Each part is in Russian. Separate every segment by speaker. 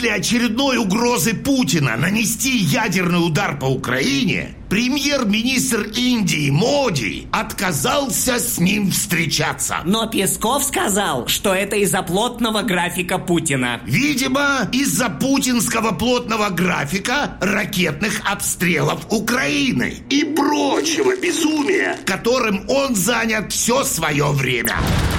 Speaker 1: После очередной угрозы Путина нанести ядерный удар по Украине, премьер-министр Индии Моди отказался с ним встречаться.
Speaker 2: Но Песков сказал, что это из-за плотного графика Путина.
Speaker 1: Видимо, из-за путинского плотного графика ракетных обстрелов Украины и прочего безумия, которым он занят все свое время.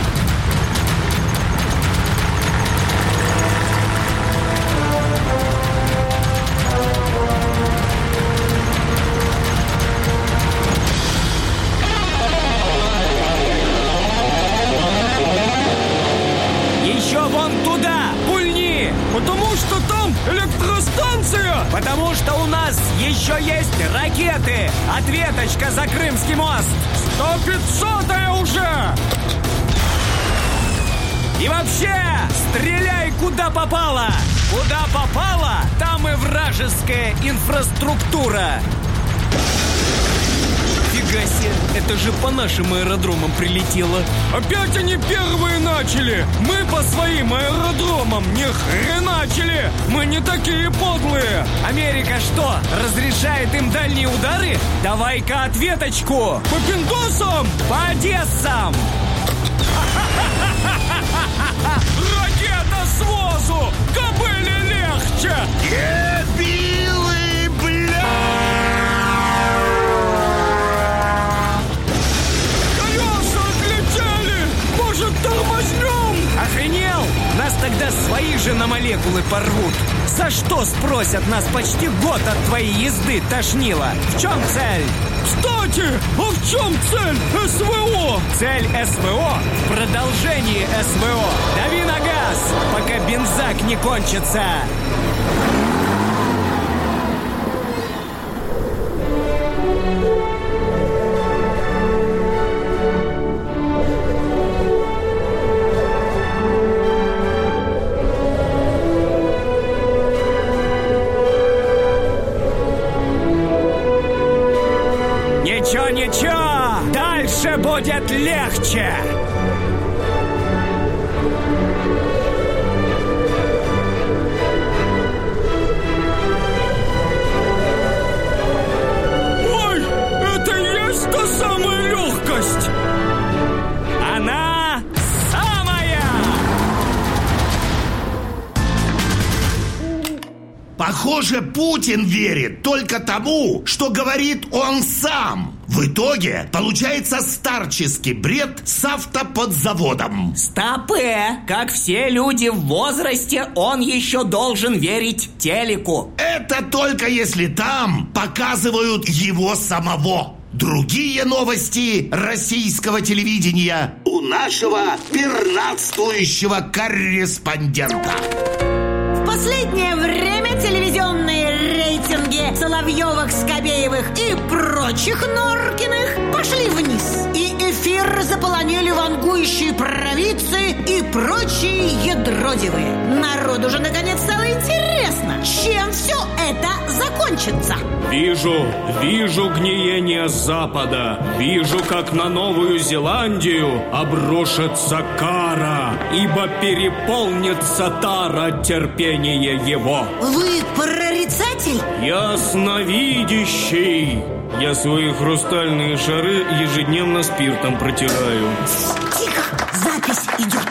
Speaker 3: Потому что там электростанция.
Speaker 2: Потому что у нас еще есть ракеты. Ответочка за Крымский мост.
Speaker 3: 100-500-я уже.
Speaker 2: И вообще, стреляй куда попало. Куда попало, там и вражеская инфраструктура. Фига себе, это же по нашим аэродромам прилетело.
Speaker 3: Опять они первые начали. Мы по своим аэродромам не хреначили. Мы не такие подлые.
Speaker 2: Америка что, разрешает им дальние удары? Давай-ка ответочку.
Speaker 3: По пиндосам?
Speaker 2: По Одессам.
Speaker 3: Ракета с возу. Кобыле легче.
Speaker 1: Дебилы, бля!
Speaker 3: Тормознем!
Speaker 2: Охренел? Нас тогда свои же на молекулы порвут. За что, спросят, нас почти год от твоей езды тошнило? В чем цель?
Speaker 3: Кстати, а в чем цель СВО?
Speaker 2: Цель СВО в продолжении СВО. Дави на газ, пока бензак не кончится. Ничего, дальше будет легче.
Speaker 3: Ой, это и есть та самая легкость.
Speaker 2: Она самая.
Speaker 1: Похоже, Путин верит только тому, что говорит он сам. В итоге получается старческий бред с автоподзаводом.
Speaker 2: Стопэ! Как все люди в возрасте, он еще должен верить телеку.
Speaker 1: Это только если там показывают его самого. Другие новости российского телевидения у нашего пернатствующего корреспондента.
Speaker 4: В последнее время телевизионные рейтинги Соловьевых, Скобеевых и прочих Норкиных пошли вниз. И эфир заполонили вангующие провидцы и прочие ядродивые. Народу же наконец стало интересно, чем все это закончится.
Speaker 3: Вижу гниение Запада. Вижу, как на Новую Зеландию обрушится кара, ибо переполнится тара терпения его.
Speaker 4: Вы прорицатель?
Speaker 3: Ясновидящий. Я свои хрустальные шары ежедневно спиртом протираю.
Speaker 4: Тихо, запись идет.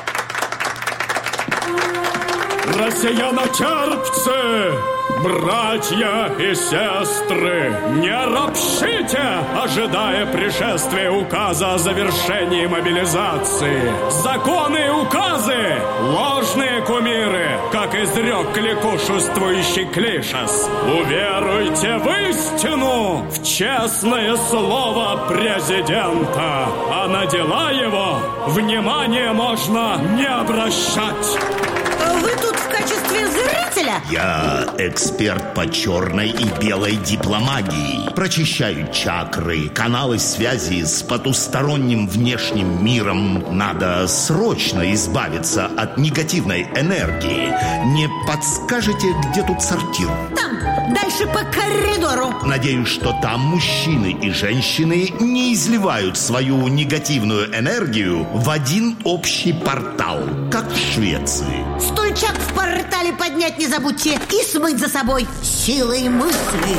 Speaker 3: Россиянотерпцы, братья и сестры, не ропщите, ожидая пришествия указа о завершении мобилизации. Законы и указы – ложные кумиры, как изрек кликушествующий Клишес. Уверуйте в истину, в честное слово президента, а на дела его внимания можно не обращать.
Speaker 4: Вы тут в качестве зрителя?
Speaker 1: Я эксперт по черной и белой дипломагии. Прочищаю чакры, каналы связи с потусторонним внешним миром. Надо срочно избавиться от негативной энергии. Не подскажете, где тут сортир?
Speaker 4: Там, Дальше по коридору.
Speaker 1: Надеюсь, что там мужчины и женщины не изливают свою негативную энергию в один общий портал, как в Швеции.
Speaker 4: Стульчак в портале поднять не забудьте и смыть за собой силой мысли.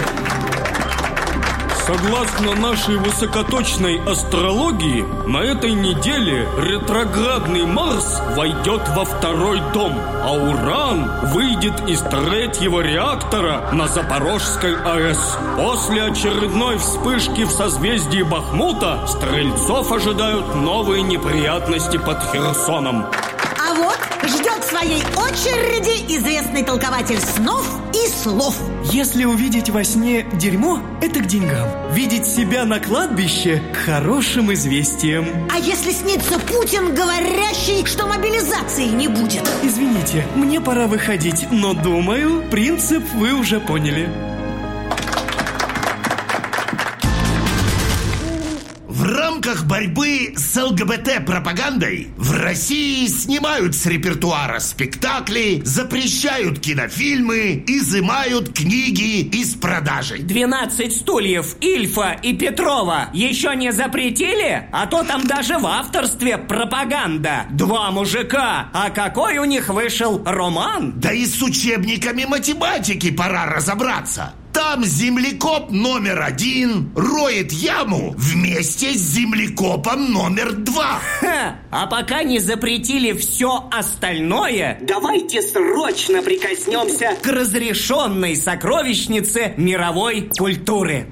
Speaker 3: Согласно нашей высокоточной астрологии, на этой неделе ретроградный Марс войдет во второй дом, а Уран выйдет из третьего реактора на Запорожской АЭС. После очередной вспышки в созвездии Бахмута стрельцов ожидают новые неприятности под Херсоном.
Speaker 4: А вот ждет своей очереди известный толкователь снов и слов.
Speaker 2: Если увидеть во сне дерьмо, это к деньгам. Видеть себя на кладбище – к хорошим известиям.
Speaker 4: А если снится Путин, говорящий, что мобилизации не будет?
Speaker 2: Извините, мне пора выходить, но думаю, принцип вы уже поняли.
Speaker 1: В рамках борьбы с ЛГБТ-пропагандой в России снимают с репертуара спектакли, запрещают кинофильмы, изымают книги из продажи.
Speaker 2: 12 стульев Ильфа и Петрова еще не запретили? А то там даже в авторстве пропаганда. 2 мужика. А какой у них вышел роман?
Speaker 1: Да и с учебниками математики пора разобраться. Там землекоп номер 1 роет яму вместе с землекопом номер 2.
Speaker 2: Ха! А пока не запретили все остальное, давайте срочно прикоснемся к разрешенной сокровищнице мировой культуры.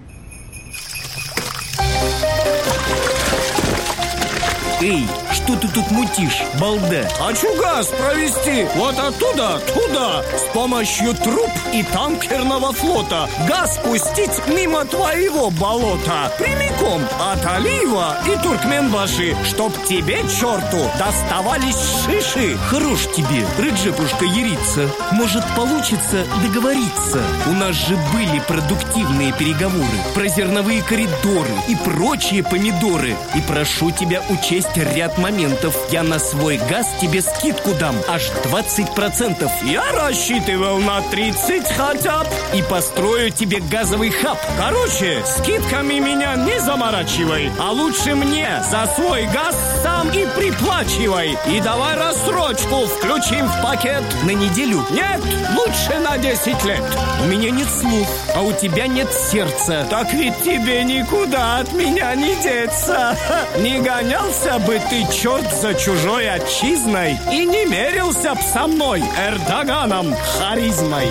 Speaker 2: Эй, что ты тут мутишь, балда?
Speaker 3: Хочу газ провести вот оттуда, туда, с помощью труб и танкерного флота. Газ пустить мимо твоего болота, прямиком от Алиева и Туркменбаши, чтоб тебе, черту, доставались шиши.
Speaker 2: Хорош тебе, Реджепушка, яриться. Может, получится договориться. У нас же были продуктивные переговоры про зерновые коридоры и прочие помидоры. И прошу тебя учесть ряд моментов. Я на свой газ тебе скидку дам аж 20%.
Speaker 3: Я рассчитывал на 30 хотя бы.
Speaker 2: И построю тебе газовый хаб.
Speaker 3: Короче, скидками меня не заморачивай, а лучше мне за свой газ сам и приплачивай. И давай рассрочку включим в пакет.
Speaker 2: На неделю?
Speaker 3: Нет, лучше на 10 лет.
Speaker 2: У меня нет слов, а у тебя нет сердца.
Speaker 3: Так ведь тебе никуда от меня не деться. Не гонялся бы ты, черт, за чужой отчизной и не мерился б со мной, Эрдоганом, харизмой.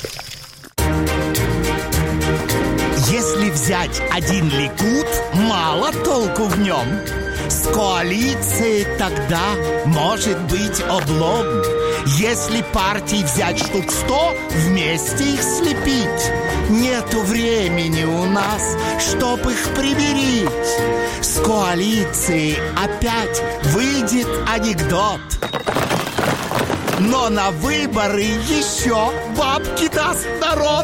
Speaker 1: Если взять один Ликуд, мало толку в нем. С коалицией тогда может быть облом. Если партий взять штук 100, вместе их слепить. Нету времени у нас, чтоб их примирить. С коалицией опять выйдет анекдот. Но на выборы еще бабки даст народ.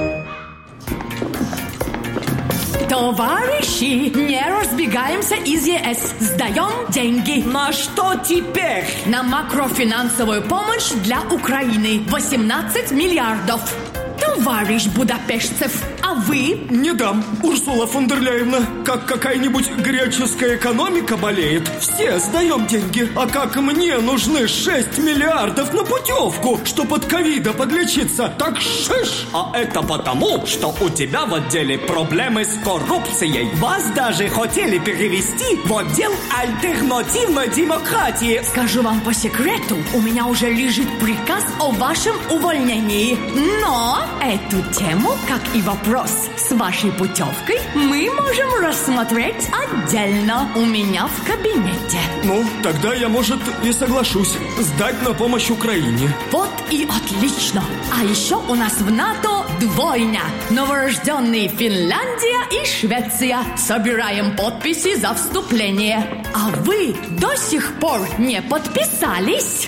Speaker 5: Товарищи, не разбегаемся из ЕС. Сдаем деньги.
Speaker 2: На что теперь?
Speaker 5: На макрофинансовую помощь для Украины. 18 миллиардов. Товарищ Будапештцев, а вы?
Speaker 3: Не дам, Урсула фон дер Ляйевна. Как какая-нибудь греческая экономика болеет, все сдаем деньги. А как мне нужны 6 миллиардов на путевку, чтоб от ковида подлечиться, так шиш.
Speaker 2: А это потому, что у тебя в отделе проблемы с коррупцией. Вас даже хотели перевести в отдел альтернативной демократии.
Speaker 5: Скажу вам по секрету, у меня уже лежит приказ о вашем увольнении. Но эту тему, как и вопрос с вашей путевкой, мы можем рассмотреть отдельно у меня в кабинете.
Speaker 3: Ну, тогда я, может, и соглашусь сдать на помощь Украине.
Speaker 5: Вот и отлично. А еще у нас в НАТО двойня. Новорожденные Финляндия и Швеция. Собираем подписи за вступление. А вы до сих пор не подписались?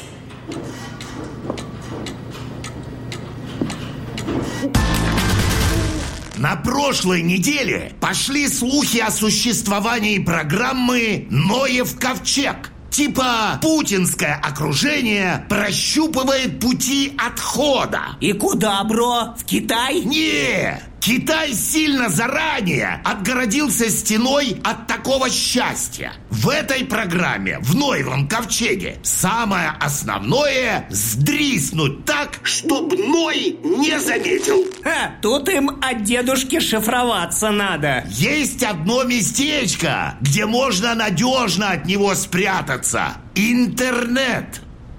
Speaker 1: На прошлой неделе пошли слухи о существовании программы «Ноев ковчег». Типа путинское окружение прощупывает пути отхода.
Speaker 6: И куда, бро? В Китай?
Speaker 1: Не! Китай сильно заранее отгородился стеной от такого счастья. В этой программе, в Ноевом ковчеге, самое основное – сдриснуть так, чтоб Ной не заметил.
Speaker 6: Тут им от дедушки шифроваться надо.
Speaker 1: Есть одно местечко, где можно надежно от него спрятаться. Интернет.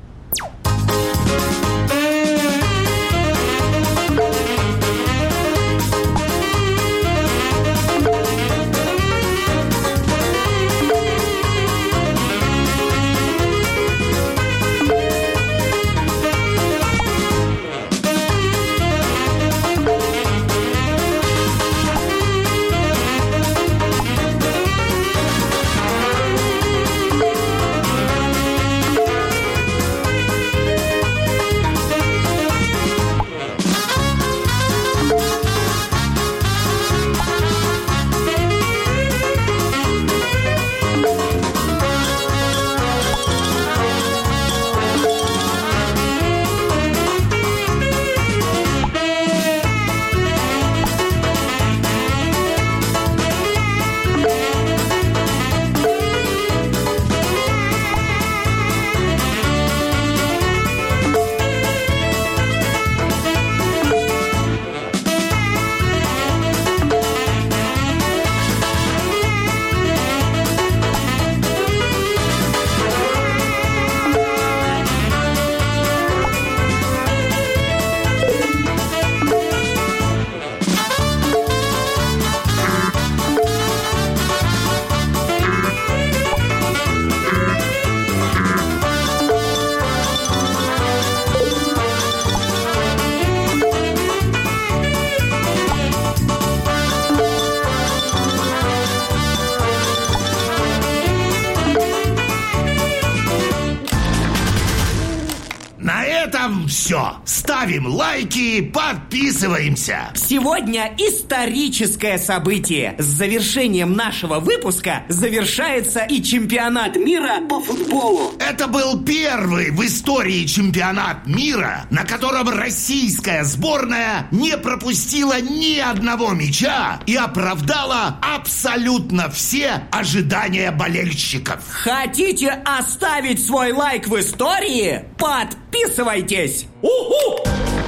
Speaker 1: Все, ставим лайки, подписываемся.
Speaker 6: Сегодня историческое событие. С завершением нашего выпуска завершается и чемпионат мира по футболу.
Speaker 1: Это был первый в истории чемпионат мира, на котором российская сборная не пропустила ни одного мяча и оправдала абсолютно все ожидания болельщиков.
Speaker 6: Хотите оставить свой лайк в истории? Подписывайтесь! Уху!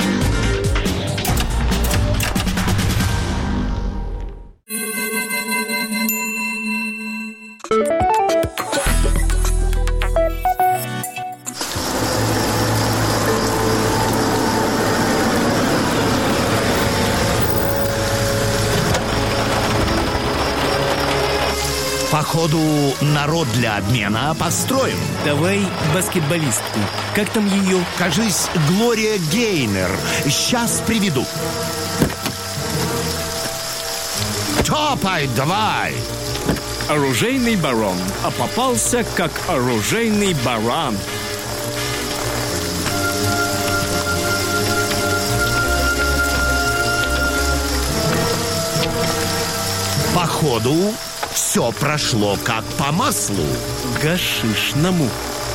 Speaker 1: Походу, народ для обмена построим.
Speaker 2: Давай баскетболистку. Как там ее?
Speaker 1: Кажись, Глория Гейнер. Сейчас приведу. Топай, давай!
Speaker 3: Оружейный барон, а попался как оружейный баран.
Speaker 1: Походу, все прошло как по маслу.
Speaker 2: Гашишному.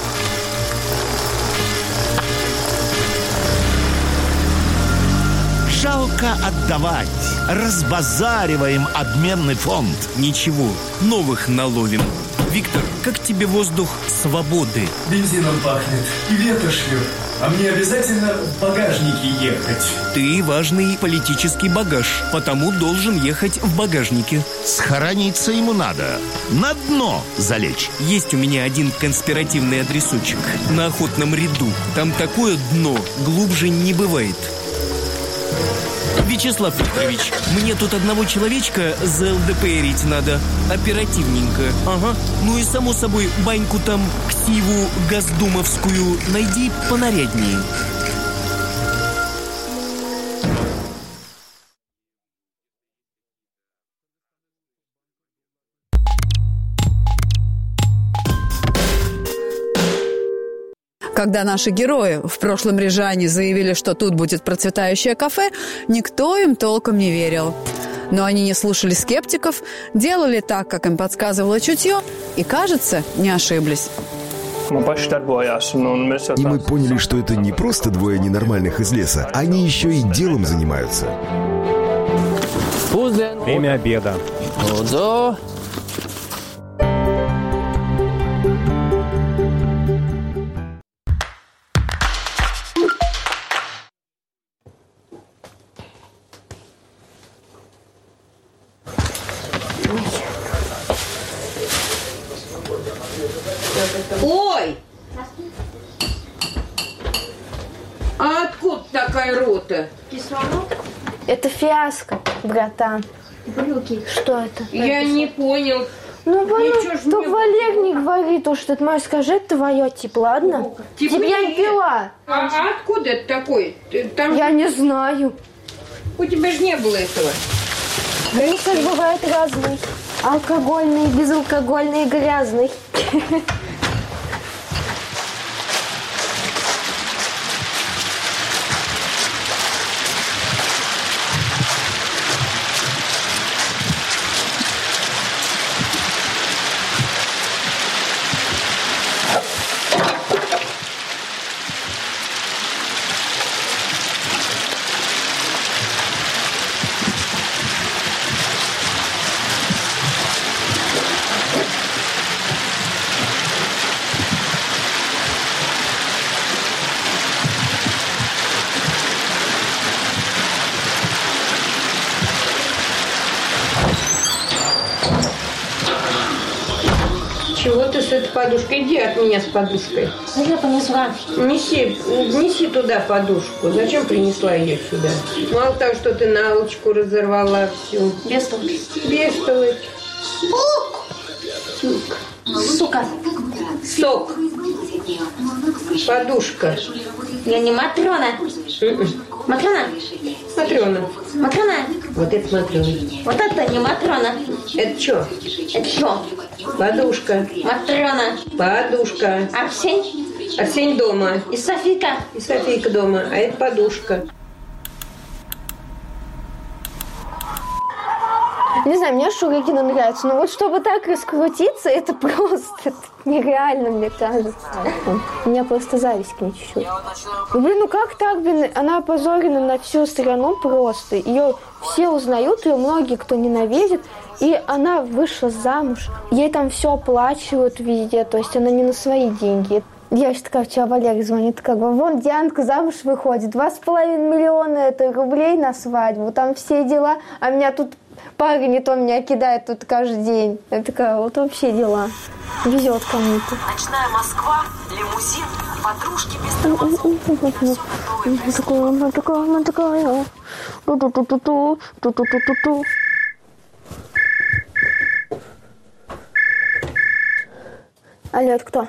Speaker 1: Жалко отдавать. Разбазариваем обменный фонд.
Speaker 2: Ничего, новых наловим. Виктор, как тебе воздух свободы?
Speaker 7: Бензином пахнет и ветошью. А мне обязательно в багажнике ехать.
Speaker 2: Ты важный политический багаж, потому должен ехать в багажнике.
Speaker 1: Схорониться ему надо. На дно залечь.
Speaker 2: Есть у меня один конспиративный адресочек на Охотном ряду. Там такое дно, глубже не бывает. Вячеслав Викторович, мне тут одного человечка ЗЛДПРить надо. Оперативненько. Ага. Ну и само собой, баньку там, ксиву госдумовскую найди понаряднее.
Speaker 8: Когда наши герои в прошлом Рижане заявили, что тут будет процветающее кафе, никто им толком не верил. Но они не слушали скептиков, делали так, как им подсказывало чутье, и, кажется, не ошиблись.
Speaker 9: И мы поняли, что это не просто двое ненормальных из леса, они еще и делом занимаются.
Speaker 10: Время обеда.
Speaker 11: Ой! А откуда такая рота?
Speaker 12: Кислород? Это фиаско, братан. Что это?
Speaker 11: Я не понял.
Speaker 12: Ну, только Валер не говори то, что это мое. Скажи, это твое, типа, ладно? Типа я не пила.
Speaker 11: А откуда это такой?
Speaker 12: Я не знаю.
Speaker 11: У тебя же не было этого.
Speaker 12: Миксер бывает разный. Алкогольный, безалкогольный, грязный.
Speaker 11: Чего ты с этой подушкой? Иди от меня с подушкой.
Speaker 12: Я понесла.
Speaker 11: Неси туда подушку. Зачем принесла ее сюда? Мало того, что ты наволочку разорвала всю.
Speaker 12: Бестолочь.
Speaker 11: Бестолочь.
Speaker 12: Сука.
Speaker 11: Сок. Подушка.
Speaker 12: Я не Матрона. Матрона?
Speaker 11: Матрона.
Speaker 12: Матрона?
Speaker 11: Вот это Матрона.
Speaker 12: Вот это не Матрона.
Speaker 11: Это что?
Speaker 12: Это что?
Speaker 11: Подушка.
Speaker 12: Матрона.
Speaker 11: Подушка.
Speaker 12: Арсень?
Speaker 11: Арсень дома.
Speaker 12: И Софийка?
Speaker 11: И Софийка дома. А это подушка.
Speaker 12: Не знаю, мне Шурикина нравится, но вот чтобы так раскрутиться, это просто нереально, мне кажется. У меня просто зависть к ней чуть-чуть. Блин, ну как так, блин, она опозорена на всю страну просто. Ее все узнают, ее многие кто ненавидит. И она вышла замуж. Ей там все оплачивают везде, то есть она не на свои деньги. Я еще такая, вчера Валерий звонит, как бы, вон Дианка замуж выходит, 2,5 миллиона рублей на свадьбу, там все дела, а меня тут парень не то меня кидает тут каждый день. Я такая, вот вообще дела. Везет кому-то.
Speaker 13: Ночная Москва, лимузин, подружки без тормозов.
Speaker 12: Алло, это кто?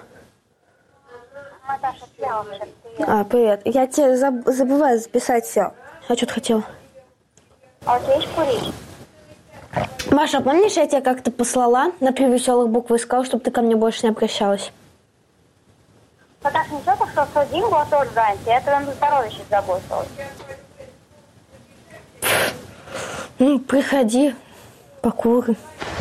Speaker 12: А, привет. Я тебе забываю записать все. А что ты хотела?
Speaker 14: А у тебя есть курить?
Speaker 12: Маша, помнишь, я тебя как-то послала на 3 веселых буквы и сказала, чтобы ты ко мне больше не обращалась?
Speaker 14: Наташа, не то, что в один был тоже занят, я твоем здоровье сейчас заботилась.
Speaker 12: Ну, приходи, покуры.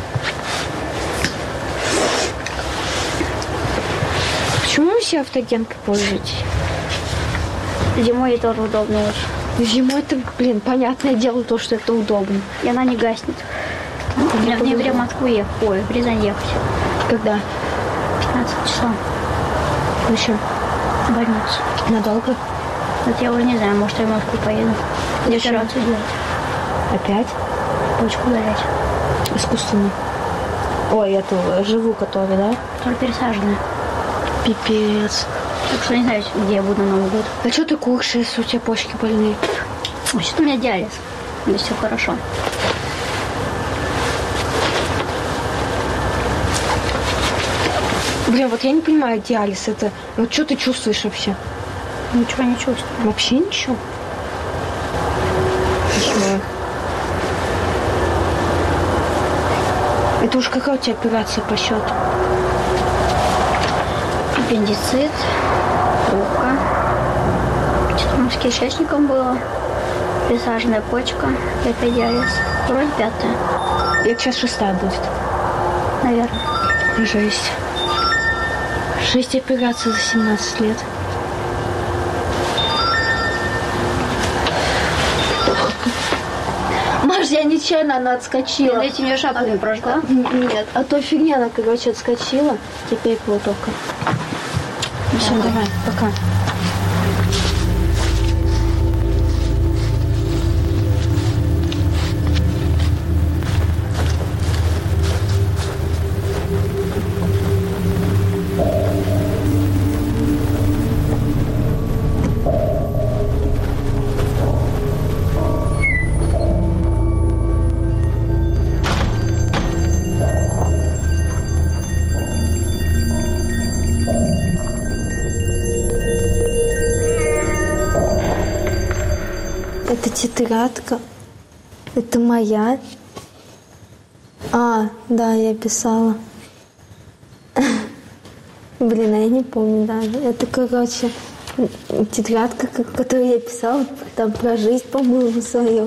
Speaker 12: Почему вы все автогенкой пользуетесь?
Speaker 14: Зимой это тоже удобно очень.
Speaker 12: Зимой-то, блин, понятное дело то, что это удобно.
Speaker 14: И она не гаснет. Мне в ноябре в Москву ехать. Ой, в Рязань ехать.
Speaker 12: Когда?
Speaker 14: 15 числа.
Speaker 12: Зачем?
Speaker 14: В больницу.
Speaker 12: Надолго?
Speaker 14: Вот я уже не знаю, может я в Москву поеду. Операцию делать.
Speaker 12: Опять?
Speaker 14: Почку удалять.
Speaker 12: Искусственно. Ой, эту живую, которую, да?
Speaker 14: Которая пересаженная.
Speaker 12: Пипец.
Speaker 14: Так что не знаю, где я буду на Новый год.
Speaker 12: А что ты куришь, если у тебя почки больные?
Speaker 14: Сейчас у меня диализ. Здесь все хорошо.
Speaker 12: Блин, вот я не понимаю, диализ это... Вот что ты чувствуешь вообще?
Speaker 14: Ничего не чувствую.
Speaker 12: Вообще ничего? Кошмар. Это уж какая у тебя операция по счету?
Speaker 14: Аппендицит, трубка. Что-то с кишечником было. Пересаженная почка. И опять диализ. Вроде 5-я.
Speaker 12: Это сейчас 6-я будет.
Speaker 14: Наверное.
Speaker 12: Жесть. 6 операций за 17 лет. Маш, я нечаянно, она отскочила.
Speaker 10: Ты этим ее шапку не прожгла?
Speaker 12: Нет, а то фигня, она, короче, отскочила. Теперь вот только. Все, давай, пока. Это тетрадка. Это моя. А, да, я писала. Блин, а я не помню даже. Это, короче, тетрадка, которую я писала там про жизнь, по-моему, свою.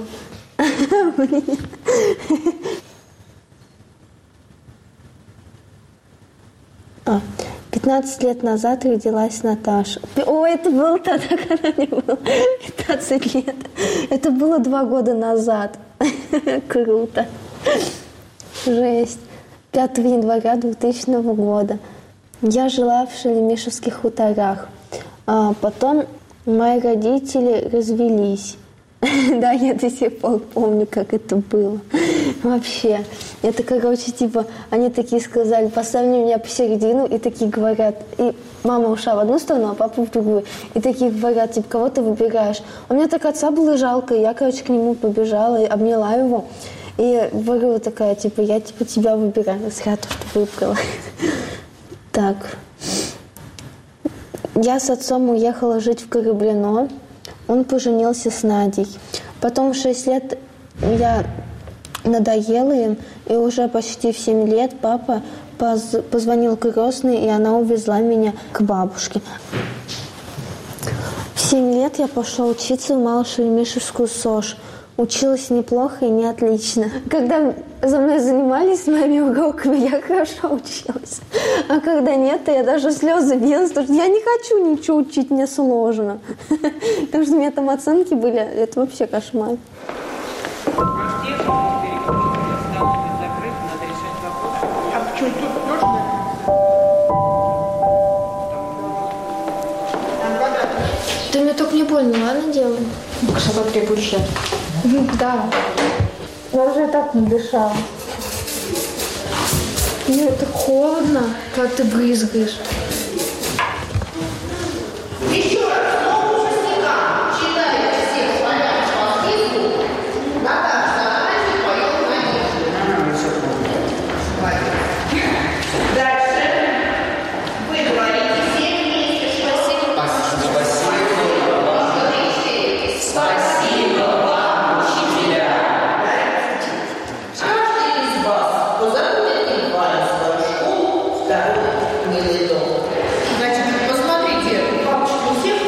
Speaker 12: 15 лет назад родилась Наташа. Ой, это было тогда, когда мне было 15 лет. Это было 2 года назад. Круто. Жесть. 5 января 2000 года. Я жила в Шереметьевских хуторах. А потом мои родители развелись. Да, я до сих пор помню, как это было. Вообще. Это, короче, типа, они такие сказали, поставь меня посередину, и такие говорят, и мама ушла в одну сторону, а папа в другую. И такие говорят, типа, кого ты выбираешь? У меня так отца было жалко, и я, короче, к нему побежала и обняла его. И говорю такая, типа, я, типа, тебя выбираю. Зря то, что выбрала. Так. Я с отцом уехала жить в Кораблино. Он поженился с Надей. Потом в 6 лет я надоела им, и уже почти в 7 лет папа позвонил крестной, и она увезла меня к бабушке. В 7 лет я пошла учиться в Малошереметьевскую СОЖ. Училась неплохо и не отлично. Когда за мной занимались с моими уроками, я хорошо училась. А когда нет, то я даже слезы билась, потому что я не хочу ничего учить, мне сложно. Потому что у меня там оценки были, это вообще кошмар. Ты мне только не больно, ладно, делай?
Speaker 10: Собой требует счет.
Speaker 12: Да. Я уже и так не дышала. Мне так холодно, как ты брызгаешь.
Speaker 15: Еще раз новым участникам читайте всех славян по списку. Наташа, давайте поем «Надежду». Дальше вы говорите все вместе. Спасибо. Спасибо вам, учителя. Каждый из вас позаботит свою школу, второй милый дом. Значит, посмотрите, бабушка у всех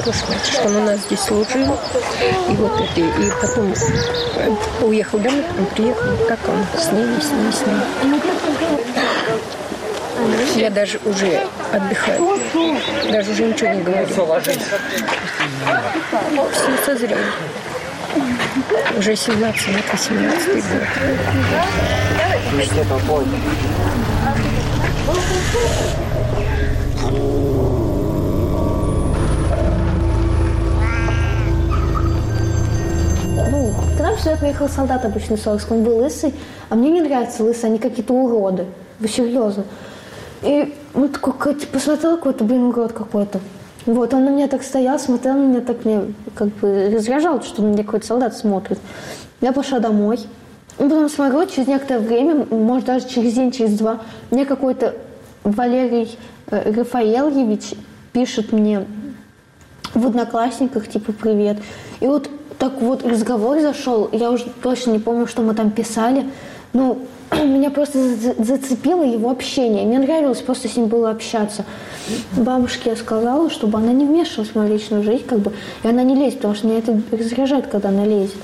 Speaker 11: хороший мальчик. Он у нас здесь служил. И вот это, и потом уехал домой, потом приехал. Как он? С ними. Я даже уже отдыхаю. Даже уже ничего не говорю. Все созрели. Уже 17 лет, 18 год.
Speaker 12: К нам сюда приехал солдат обычный Сорск. Он был лысый, а мне не нравятся лысые, они какие-то уроды. Вы серьезно. И он такой, посмотрел какой-то, урод какой-то. Вот, он на меня так стоял, смотрел на меня, так мне как бы раздражал, что на меня какой-то солдат смотрит. Я пошла домой. И потом смотрю, через некоторое время, может даже через день, через два, мне какой-то Валерий Рафаэльевич пишет мне в Одноклассниках, типа, привет. И вот так вот разговор зашел, я уже точно не помню, что мы там писали, но меня просто зацепило его общение. Мне нравилось просто с ним было общаться. Бабушке я сказала, чтобы она не вмешивалась в мою личную жизнь, как бы, и она не лезет, потому что меня это раздражает, когда она лезет.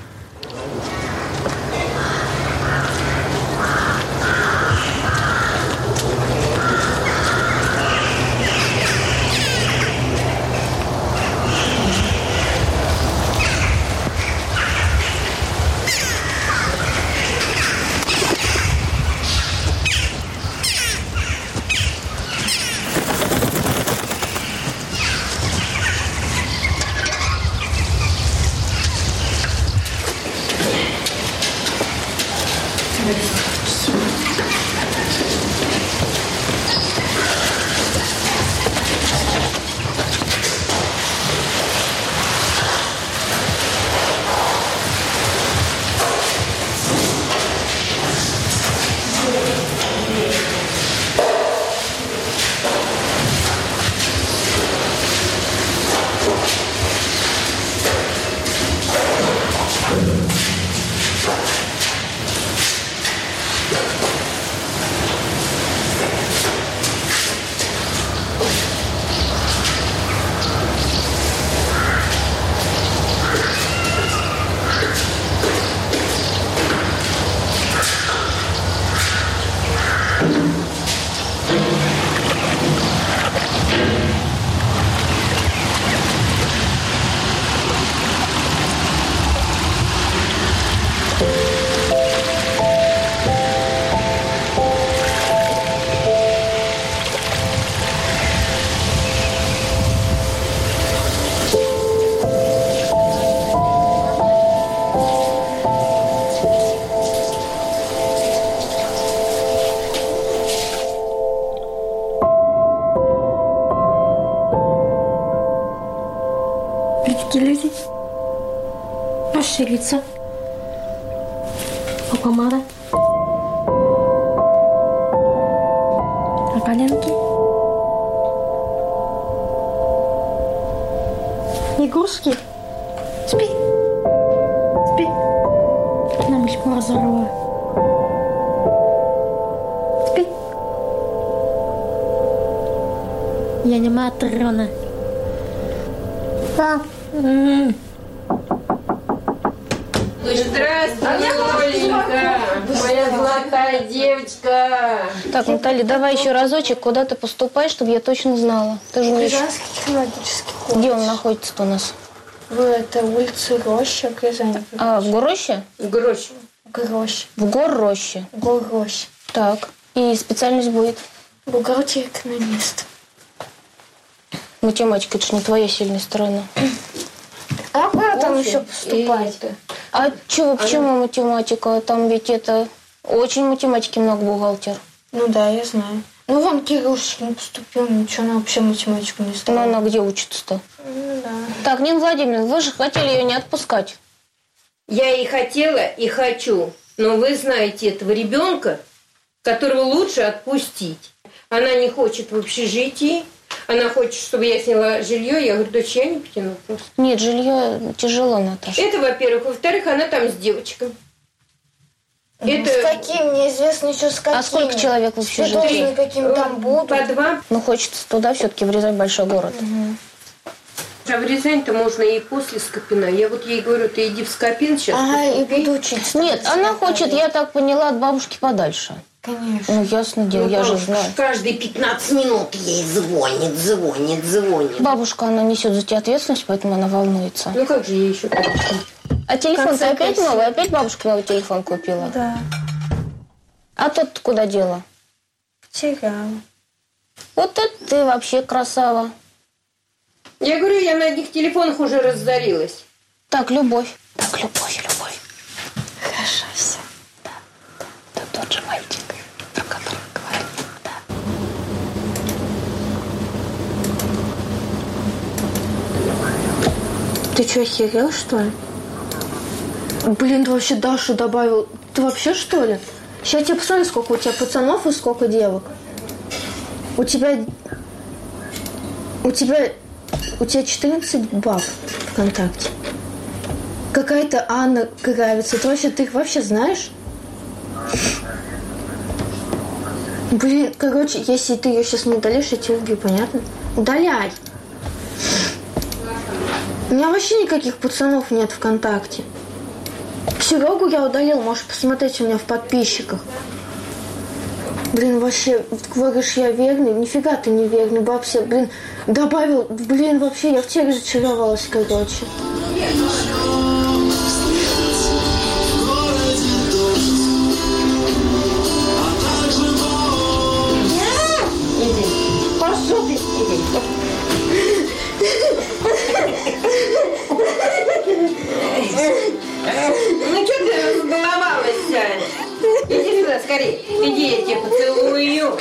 Speaker 16: Люди. Расшириться. А помада? А коленки? Игрушки? Спи. Спи. Нам лишь разорвала. Спи. Я не Матрона. Да.
Speaker 11: Здравствуй, Оленька, моя золотая девочка.
Speaker 16: Так, Наталья, давай еще разочек, куда ты поступаешь, чтобы я точно знала. Ты же умеешь.
Speaker 12: Рязанский технологический колледж.
Speaker 16: Где он находится-то у нас?
Speaker 12: В этой улице Роща, в Рязани.
Speaker 16: А, в Гороще?
Speaker 11: В Гороще.
Speaker 16: В Горроще.
Speaker 12: В Горроще.
Speaker 16: Так, и специальность будет?
Speaker 12: Бухгалтер-экономист.
Speaker 16: Математика, это же не твоя сильная сторона.
Speaker 12: А куда там еще поступать?
Speaker 16: А чего, почему математика? Там ведь это очень математики много, бухгалтер.
Speaker 12: Ну да, я знаю. Ну вон Кирюшкин поступил, ничего, она вообще математику не стала.
Speaker 16: Ну она где учится-то?
Speaker 12: Ну да.
Speaker 16: Так, Нина Владимировна, вы же хотели ее не отпускать.
Speaker 11: Я и хотела, и хочу. Но вы знаете этого ребенка, которого лучше отпустить. Она не хочет в общежитии. Она хочет, чтобы я сняла жилье. Я говорю, дочь, я не потяну просто.
Speaker 16: Нет, жилье тяжело, Наташа.
Speaker 11: Это, во-первых. Во-вторых, она там с девочкой.
Speaker 12: Это... С каким? Неизвестно еще с каким.
Speaker 16: А сколько человек в общежитии?
Speaker 12: Каким там будут.
Speaker 11: По 2.
Speaker 16: Ну, хочется туда все-таки врезать большой город.
Speaker 12: Угу.
Speaker 11: А в Рязань-то можно и после Скопина. Я вот ей говорю, ты иди в Скопин сейчас.
Speaker 16: Ага, и буду учиться. Нет, она хочет, я так поняла, от бабушки подальше.
Speaker 12: Конечно.
Speaker 16: Ну, ясно дело, я же знаю.
Speaker 11: Каждые 15 минут ей звонит.
Speaker 16: Бабушка, она несет за тебя ответственность, поэтому она волнуется.
Speaker 11: Ну, как же ей еще так?
Speaker 16: А телефон ты опять новый? Опять бабушка новый телефон купила?
Speaker 12: Да.
Speaker 16: А тот куда дела?
Speaker 12: Потеряла.
Speaker 16: Вот это ты вообще красава.
Speaker 11: Я говорю, я на одних телефонах уже разорилась.
Speaker 16: Так, любовь.
Speaker 12: Хорошо, все.
Speaker 16: Да, тот же мальчик, про которого говорим. Да.
Speaker 12: Ты что, охерел, что ли? Блин, ты вообще Дашу добавил. Ты вообще, что ли? Сейчас я тебе посмотрю, сколько у тебя пацанов и сколько девок. У тебя 14 баб ВКонтакте. Какая-то Анна Кравец. Это вообще, ты их вообще знаешь? Блин, короче, если ты ее сейчас не удалишь, я тебя убью, понятно? Удаляй. У меня вообще никаких пацанов нет ВКонтакте. Серегу я удалил, можешь посмотреть у меня в подписчиках. Блин, вообще, говоришь, я верный? Нифига ты не верный, бабся, блин, добавил, блин, вообще, я в тебе разочаровалась, короче.
Speaker 11: Пошел ты, ну, что ты разбаловалась-то? Иди сюда, скорее. Иди, я тебя поцелую.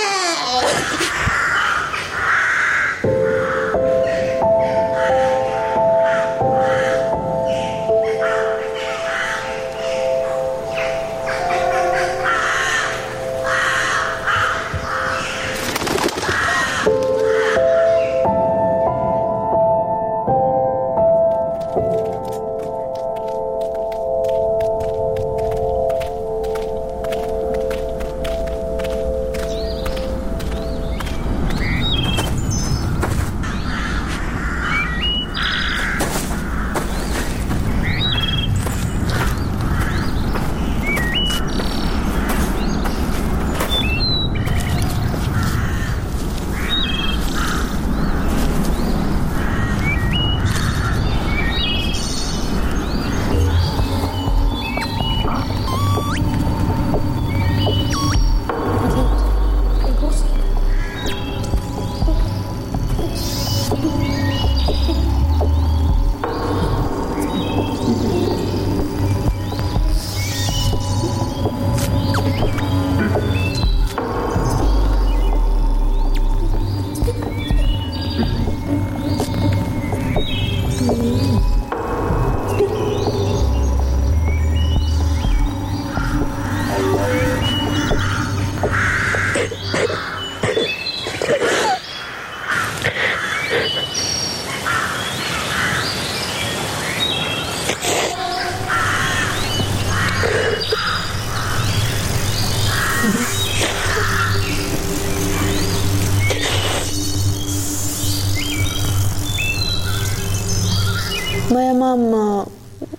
Speaker 12: Моя мама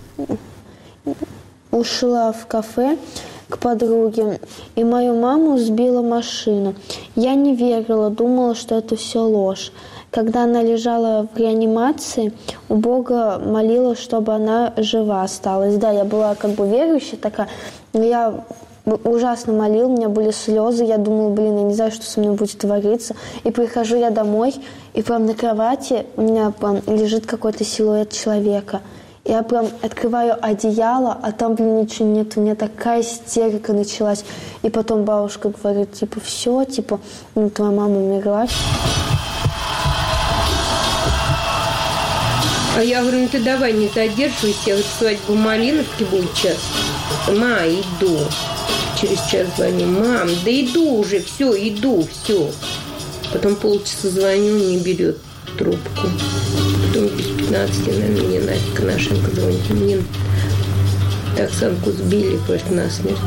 Speaker 12: ушла в кафе к подруге, и мою маму сбила машина. Я не верила, думала, что это все ложь. Когда она лежала в реанимации, у Бога молила, чтобы она жива осталась. Да, я была как бы верующая такая, но я ужасно молила, у меня были слезы, я думала, блин, я не знаю, что со мной будет твориться. И прихожу я домой, и прям на кровати у меня прям лежит какой-то силуэт человека. Я прям открываю одеяло, а там, блин, ничего нет. У меня такая истерика началась. И потом бабушка говорит, типа, все, типа, ну, твоя мама умерла.
Speaker 11: А я говорю, ну ты давай не задерживайся, я говорю, свадьба в Малиновке будет час. Ма, иду. Через час звоню, мам, да иду уже, все, иду, все. Потом полчаса звоню, не берет трубку. Потом без 15, наверное, мне Надька Нашенко звонит. Мне Оксанку сбили просто насмерть.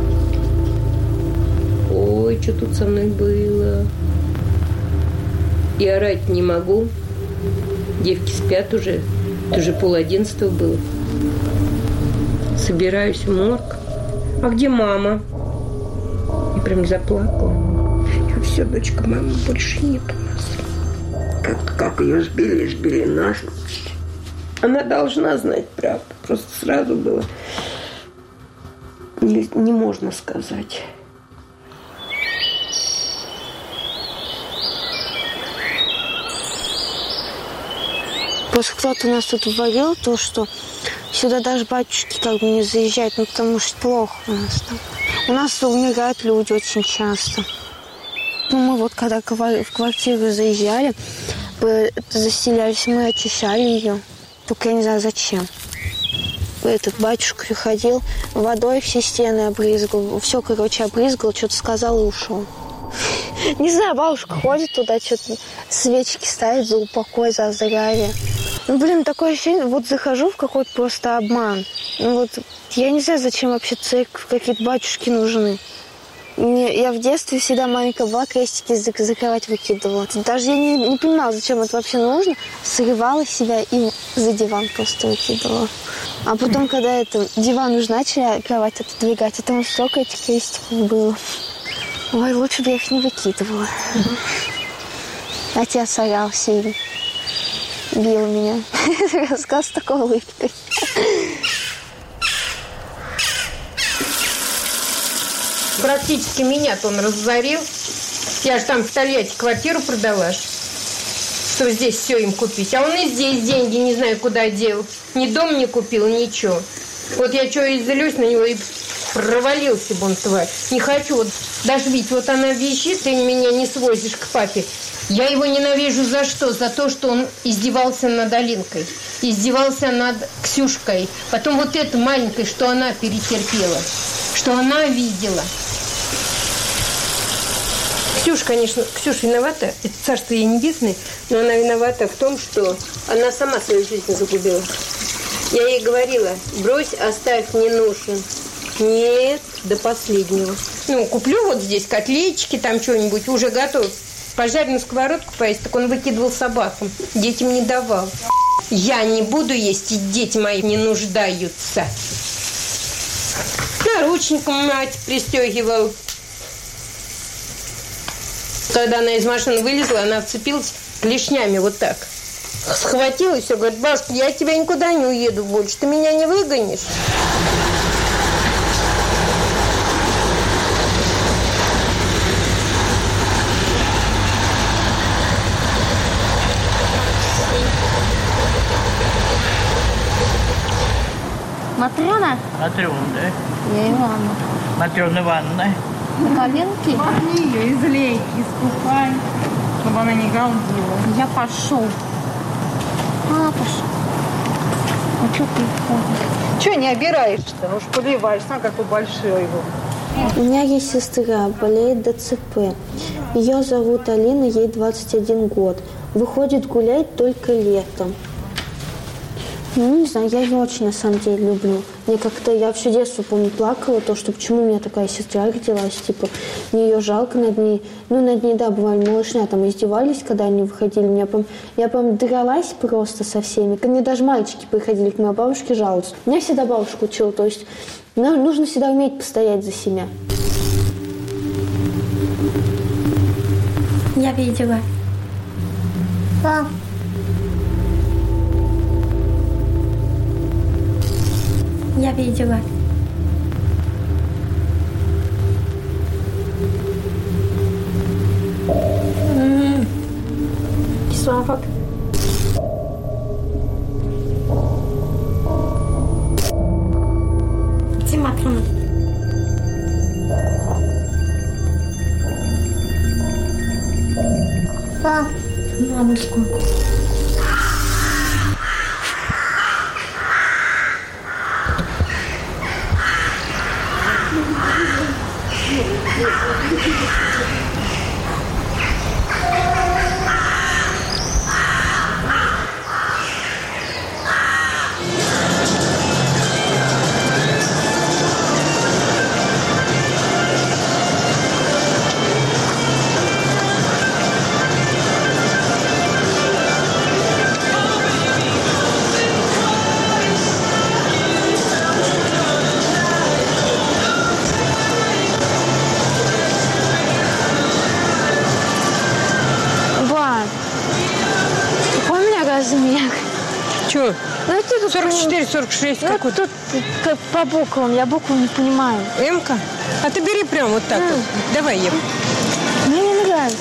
Speaker 11: Ой, что тут со мной было? И орать не могу. Девки спят уже. Это уже 10:30 было. Собираюсь в морг. А где мама? Я прям заплакала. Я все, дочка, мамы больше нет у нас. Как ее сбили насмерть. Она должна знать правду. Просто сразу было не можно сказать.
Speaker 12: Просто кто-то нас тут вводил, то, что сюда даже батюшки как бы не заезжают, ну потому что плохо у нас там. У нас умирают люди очень часто. Ну, мы вот когда в квартиру заезжали, заселялись, мы очищали ее. Только я не знаю зачем. Этот батюшка приходил, водой все стены обрызгал, все, короче, обрызгал, что-то сказал и ушел. Не знаю, бабушка ходит туда, что-то свечки ставит за упокой, за здравие. Ну, блин, такое ощущение, вот захожу в какой-то просто обман. Ну, вот я не знаю, зачем вообще церковь, какие-то батюшки нужны. Я в детстве всегда маленькая была, крестики закрывать выкидывала. Даже я не понимала, зачем это вообще нужно. Срывала себя и за диван просто выкидывала. А потом, когда диван уже начали, кровать отодвигать, там столько этих крестиков было. Ой, лучше бы я их не выкидывала. Отец орал сильно. Бил меня. Рассказ с такой улыбкой.
Speaker 11: Практически меня-то он разорил. Я же там в Тольятти квартиру продала, чтобы здесь все им купить. А он и здесь деньги не знаю куда дел. Ни дом не купил, ничего. Вот я что и злюсь на него, и провалился бы он, тварь. Не хочу. Вот даже ведь вот она вещит, ты меня не свозишь к папе. Я его ненавижу за что? За то, что он издевался над Алинкой, издевался над Ксюшкой. Потом вот это маленькое, что она перетерпела, что она видела. Ксюша виновата, это царство ей небесное, но она виновата в том, что она сама свою жизнь загубила. Я ей говорила, брось, оставь, не нужен. Нет, до последнего. Ну, куплю вот здесь котлеточки, там что-нибудь, уже готов. Пожаренную сковородку поесть, так он выкидывал собакам. Детям не давал. Я не буду есть, и дети мои не нуждаются. Наручником мать пристегивал. Когда она из машины вылезла, она вцепилась клешнями вот так. Схватила и все, говорит, бабушка, я от тебя никуда не уеду больше, ты меня не выгонишь.
Speaker 17: Матрёна?
Speaker 18: Матрёна, да?
Speaker 17: Я Ивана.
Speaker 18: Матрёна Ивановна.
Speaker 17: Коленки? Корни ее из лейки, искупай, чтобы она не галдила. Я пошел. Пошел. Ну что ты ходишь?
Speaker 19: Чего не обираешься? Уж поливаешь, сам какой большой его.
Speaker 12: У меня есть сестра, болеет ДЦП. Ее зовут Алина, ей 21 год. Выходит гулять только летом. Ну, не знаю, я ее очень, на самом деле, люблю. Я все детство, помню, плакала, что почему у меня такая сестра родилась, типа, мне ее жалко над ней. Ну, над ней, да, бывали малышня, там издевались, когда они выходили. Я прям дралась просто со всеми. Ко мне даже мальчики приходили к моей бабушке жаловаться. Меня всегда бабушка учила, то есть нужно всегда уметь постоять за себя.
Speaker 17: Я видела. Пап. Я видела. Кисловод. Где Матрона? Пап. Мамочку.
Speaker 11: 44, 46
Speaker 12: Ну,
Speaker 11: какой-то.
Speaker 12: тут как по буквам, я букву не понимаю.
Speaker 11: М-ка? А ты бери прям вот так вот. Давай, Ем.
Speaker 12: Мне не нравится.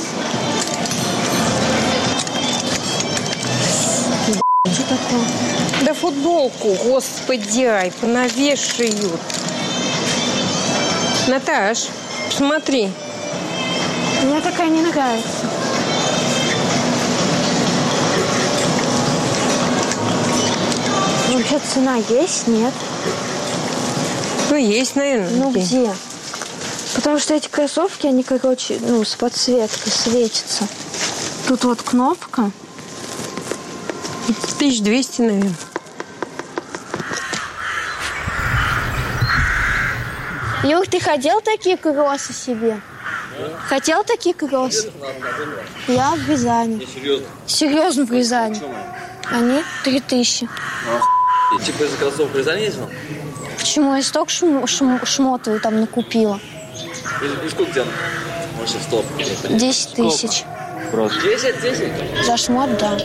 Speaker 12: Что такое?
Speaker 11: Да футболку, господи, ай, понавешают. Наташ, посмотри.
Speaker 12: Мне такая не нравится. Вообще цена есть? Нет.
Speaker 11: Ну, есть, наверное.
Speaker 12: Ну, где? Потому что эти кроссовки, они, короче, ну, с подсветкой светятся. Тут вот кнопка.
Speaker 11: 1200, наверное.
Speaker 12: Юр, ты хотел такие кроссы себе? Хотел такие кроссы? Я в Рязани.
Speaker 20: Серьезно?
Speaker 12: Серьезно, в Рязани. Они 3000.
Speaker 20: Типа из-за кроссовок в Рязани ездил?
Speaker 12: Почему? Я столько шмотовую там накупила.
Speaker 20: И сколько тебе вообще стоп?
Speaker 12: 10 тысяч.
Speaker 20: Просто. 10?
Speaker 12: За шмот, да.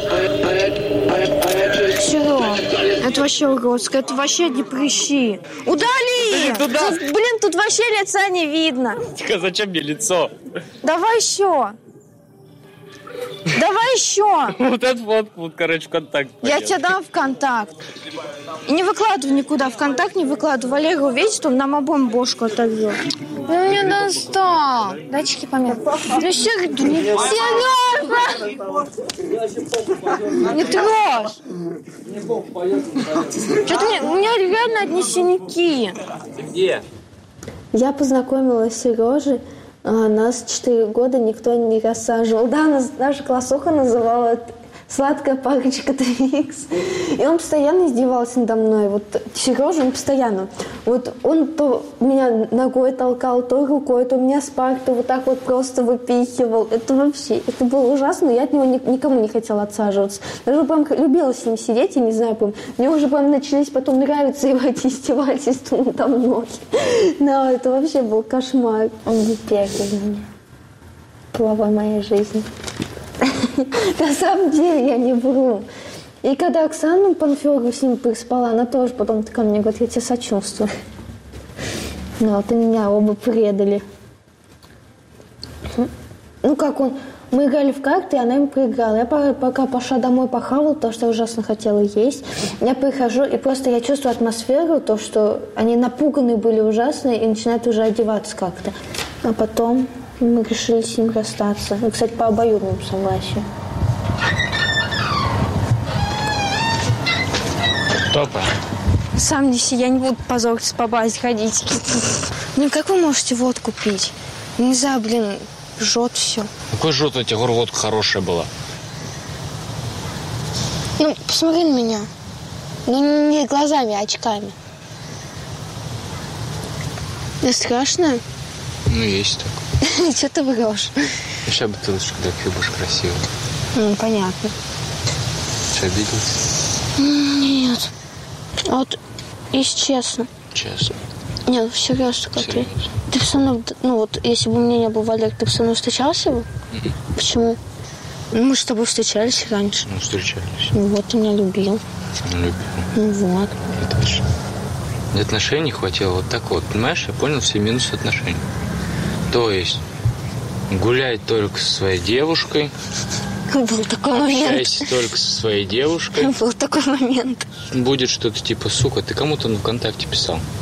Speaker 12: Серега, это вообще уродское, это вообще не прыщи. Удали!
Speaker 20: Туда.
Speaker 12: Блин, тут вообще лица не видно.
Speaker 20: Тихо, зачем мне лицо?
Speaker 12: Давай еще. Давай еще.
Speaker 20: Вот эту фотку, вот, короче, в контакт.
Speaker 12: Я тебе дам в контакт. И не выкладывай никуда, в контакт не выкладывай. Валера увидит, он нам обоим бошку оторвет. Ну, мне достал. Датчики помер. Ну, Сережа! Не трожь. Что-то у меня реально одни синяки.
Speaker 20: Ты где?
Speaker 12: Я познакомилась с Сережей. Нас 4 года никто не рассаживал. Да, наша классуха называла «Сладкая парочка Твикс». И он постоянно издевался надо мной. Вот Сережа, он постоянно. Вот он то меня ногой толкал, то рукой, то меня с парты вот так вот просто выпихивал. Это вообще, это было ужасно. Я от него никому не хотела отсаживаться. Даже прям любила с ним сидеть, я не знаю, прям. Мне уже прям начались потом нравиться его эти издевательства надо мной. Да, это вообще был кошмар. Он был первый для меня. Половой моей жизни. На самом деле я не вру. И когда Оксану Панферову с ним переспала, она тоже потом ко мне говорит, я тебе сочувствую. Ну, вот и меня оба предали. Ну, как он... Мы играли в карты, и она им проиграла. Я пока пошла домой похавала, потому что я ужасно хотела есть. Я прихожу, и просто я чувствую атмосферу, то, что они напуганы были ужасно, и начинают уже одеваться как-то. А потом мы решили с ним расстаться. И, кстати, по обоюдному согласию.
Speaker 20: Топа.
Speaker 12: Сам неси, я не буду позориться по базе ходить. Ну, как вы можете водку пить? Нельзя, блин, жжет все.
Speaker 20: Какой жжет? Я тебе говорю, водка хорошая была.
Speaker 12: Ну, посмотри на меня. Ну, не глазами, а очками. Не страшно?
Speaker 20: Ну, есть так.
Speaker 12: Что ты врешь?
Speaker 20: Сейчас бутылочку, когда ты будешь красиво.
Speaker 12: Ну, понятно.
Speaker 20: Что, обиделась?
Speaker 12: Нет. А вот, если честно.
Speaker 20: Честно.
Speaker 12: Нет, серьезно, как ты. Ты бы со мной, ну вот, если бы у меня не был Валер, ты бы со мной встречался бы? Почему? Ну, мы с тобой встречались раньше.
Speaker 20: Ну, встречались.
Speaker 12: Ну, вот, ты меня любил.
Speaker 20: Любил.
Speaker 12: Ну, вот.
Speaker 20: Я тоже. Мне отношений хватило вот так вот. Понимаешь, я понял все минусы отношений. То есть, гулять только со своей девушкой.
Speaker 12: Был такой момент.
Speaker 20: Общайся только со своей девушкой.
Speaker 12: Был такой момент.
Speaker 20: Будет что-то типа, сука, ты кому-то на ВКонтакте писал.